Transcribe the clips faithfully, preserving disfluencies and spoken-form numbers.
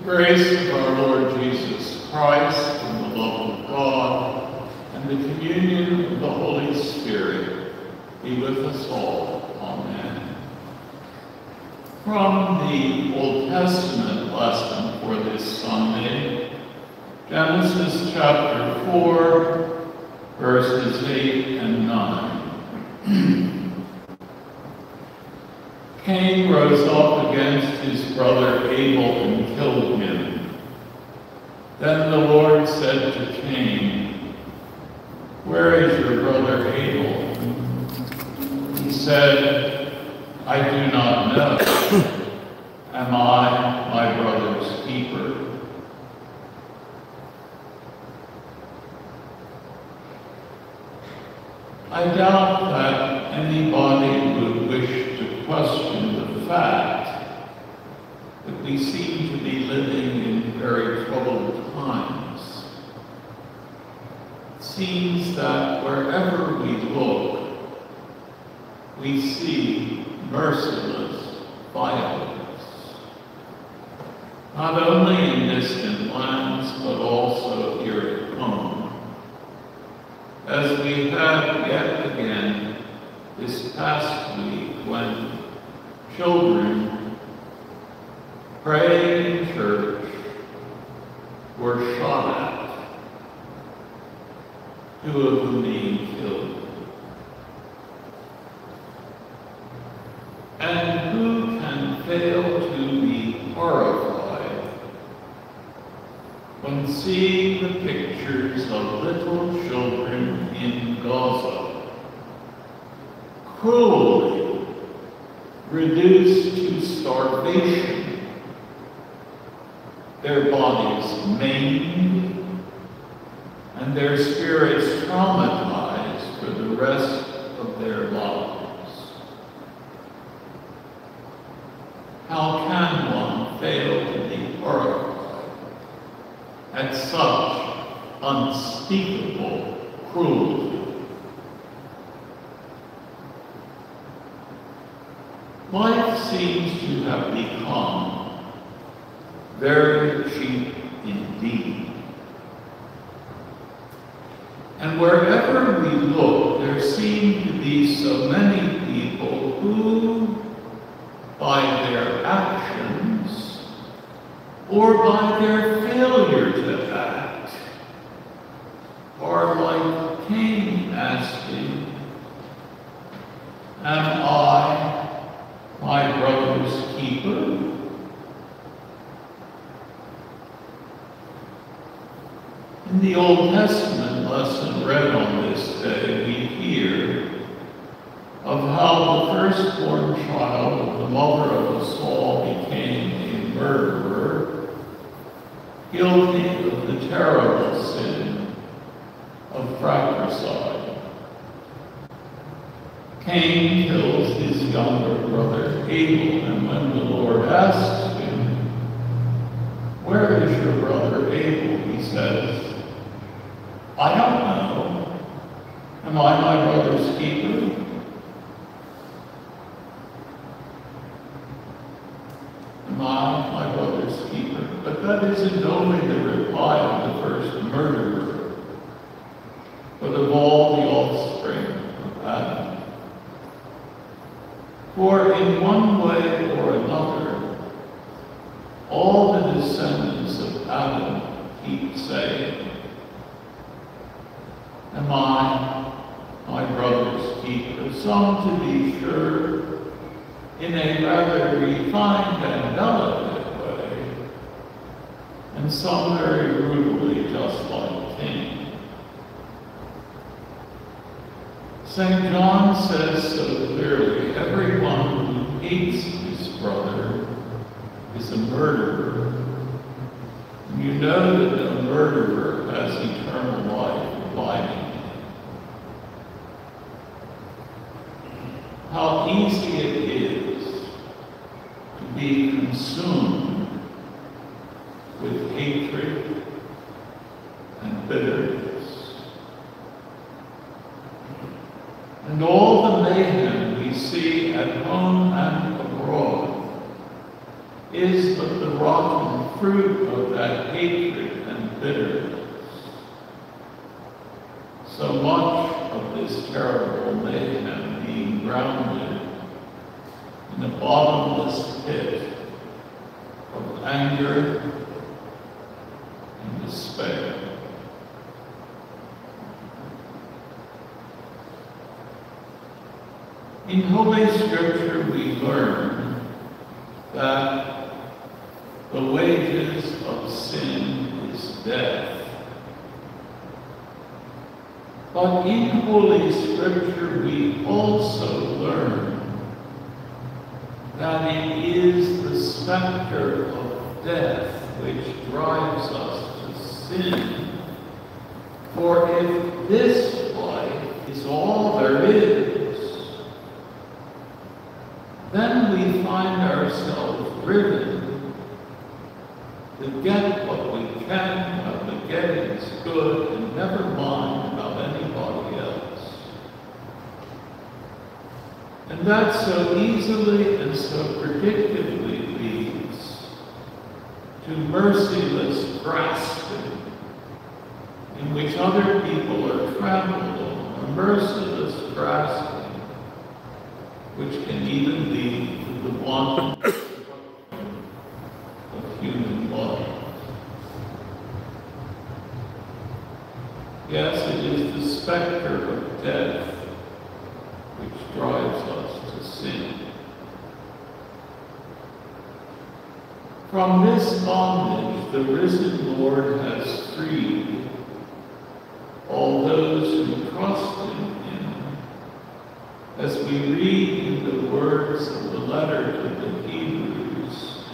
grace of our Lord Jesus Christ, and the love of God, and the communion of the Holy Spirit be with us all. Amen. From the Old Testament lesson for this Sunday, Genesis chapter four, verses eight and nine. Cain rose up against his brother Abel and killed him. Then the Lord said to Cain, "Where is your brother Abel?" He said, "I do not know. Am I my brother's keeper?" I doubt that anybody would wish to question the fact that we seem to be living in very troubled times. It seems that wherever we look, we see merciless violence, not only in distant lands, but also here at home, as we have yet again this past week when children praying in church were shot at, two of them being killed. And who can fail to be horrified when seeing the pictures of little children in Gaza cruelly reduced to starvation, their bodies maimed, and their spirits traumatized for the rest of their lives? How can one fail to be horrified at such unspeakable cruelty? Life seems to have become very cheap indeed. And wherever we look, there seem to be so many people who, by their actions or by their failure to act, are like Cain asking, "Am I my brother's keeper?" In the Old Testament lesson read on this day, we hear of how the firstborn child of the mother of Saul became a murderer, guilty of the terrible sin of fratricide. Cain kills his younger brother Abel, and when the Lord asks him, "Where is your brother Abel?" he says, "I don't know. Am I my brother's keeper?" Am I my brother's keeper? But that isn't only the reply of the first murderer, but of all the offspring of Adam. For in one way or another, all the descendants of Adam keep saying, "Am I my brother's keeper?" Some, to be sure, in a rather refined and delicate way, and some very brutally, just like Cain. Saint John says so clearly, everyone who hates his brother is a murderer. And you know that a murderer has eternal life abiding in him. How easy it is to be consumed with hatred and bitterness. And all the mayhem we see at home and abroad is but the rotten fruit of that hatred and bitterness. So much of this terrible mayhem being grounded in a bottomless pit of anger and despair. In Holy Scripture we learn that the wages of sin is death. But in Holy Scripture we also learn that it is the specter of death which drives us to sin. For if this life is all there is, then we find ourselves driven to get what we can while the getting is good and never mind about anybody else. And that so easily and so predictably leads to merciless grasping, in which other people are trampled on, a merciless grasping which can even lead to the wanton destruction of human life. Yes, it is the specter of death which drives us to sin. From this bondage, the risen Lord has freed all those who trust in him. As we read in the words of the letter to the Hebrews,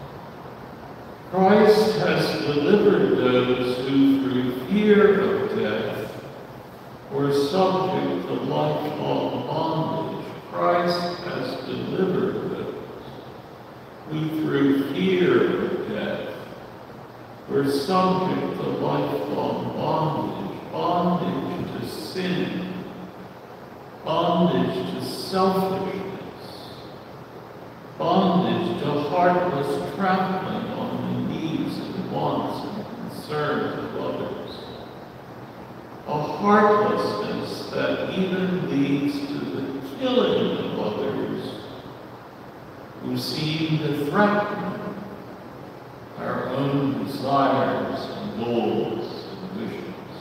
Christ has delivered those who through fear of death were subject to lifelong bondage. Christ has delivered those who through fear of death were subject to lifelong bondage, bondage to sin, bondage to selfishness, bondage to heartless trampling on the needs and wants and concerns of others, a heartlessness that even leads to the killing of others who seem to threaten our own desires and goals and wishes.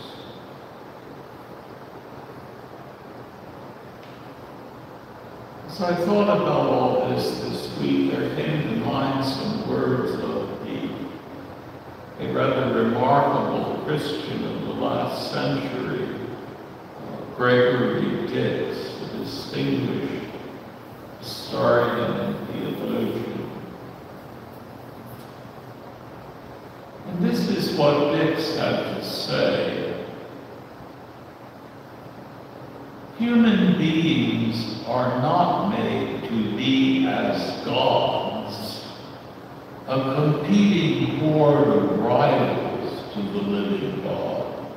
As I thought about all this this week, there came to mind some words of the, a rather remarkable Christian of the last century, uh, Gregory Dix, a distinguished historian and theologian. And this is what Dix had to say. Human beings are not made to be as gods, a competing horde of rivals to the living God.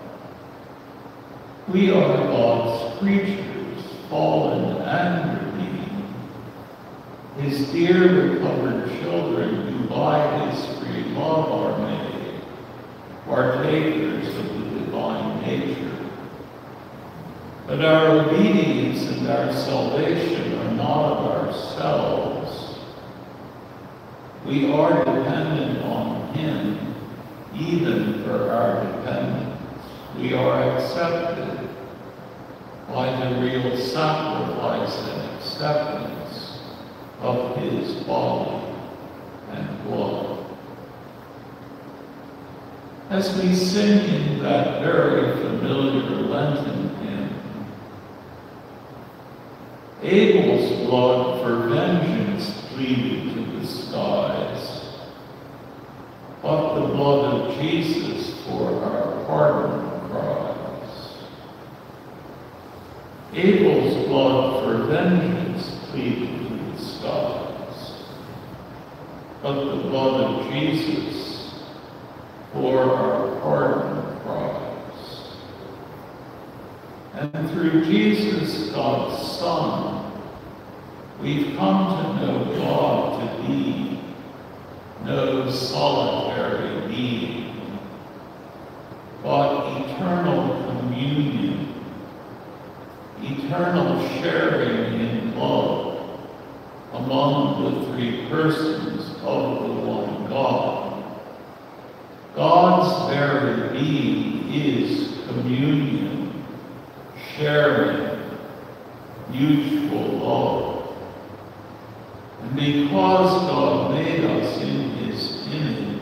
We are God's creatures, fallen and redeemed, his dear recovered children who by his free love are made, partakers of the divine nature. But our obedience and our salvation are not of ourselves. We are dependent on him, even for our dependence. We are accepted by the real sacrifice and acceptance of his body and blood. As we sing in that very familiar Lenten hymn, Abel's blood for vengeance pleaded to the skies, but the blood of Jesus for our pardon cries. Abel's blood for vengeance pleaded to the skies, but the blood of Jesus for our pardon cries. And through Jesus, God's Son, we've come to know God to be no solitary being, but eternal communion, eternal sharing in love among the three persons of the one God. God's very being is communion, sharing, mutual love. And because God made us in his image,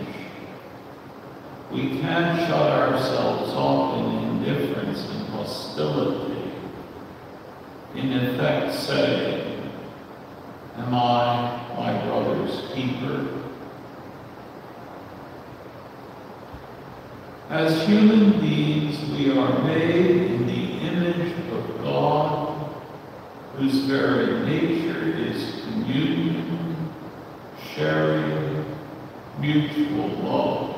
we can't shut ourselves off in indifference and hostility, in effect saying, am I my brother's keeper? As human beings, we are made in the image of God, whose very nature is communion, sharing, mutual love.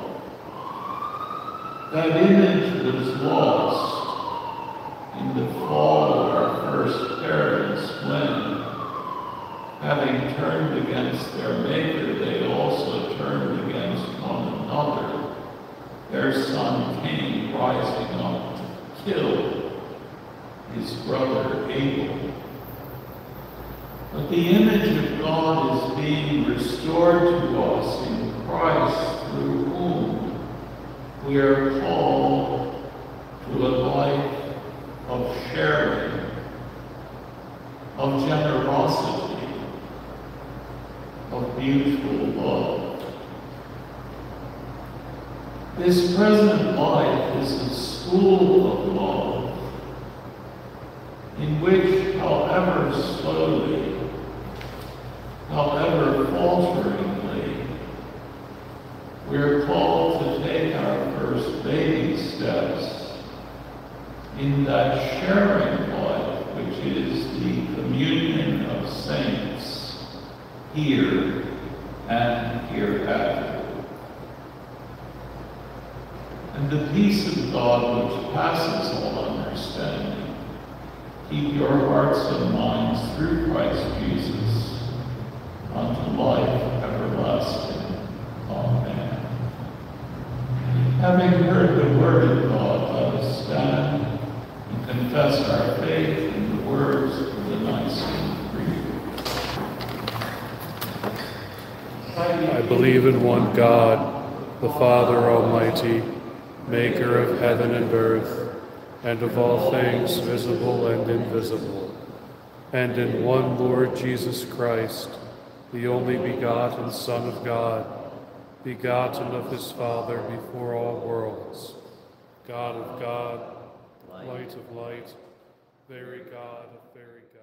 That image was lost in the fall of our first parents when, having turned against their Maker, they also turned against one another. Their son Cain rising up to kill his brother Abel. But the image of God is being restored to us in Christ, through whom we are called to a life of sharing, of generosity, of mutual love. This present life is a school of love, in which, however slowly, however falteringly, we're called to take our first baby steps in that sharing life, which is the communion of saints, here and hereafter. And the peace of God, which passes all understanding, keep your hearts and minds through Christ Jesus unto life everlasting. Amen. Having heard the word of God, let us stand and confess our faith in the words of the Nicene Creed. I believe in one God, the Father Almighty, maker of heaven and earth, and of all things visible and invisible, and in one Lord Jesus Christ, the only begotten Son of God, begotten of his Father before all worlds, God of God, light of light, very God of very God.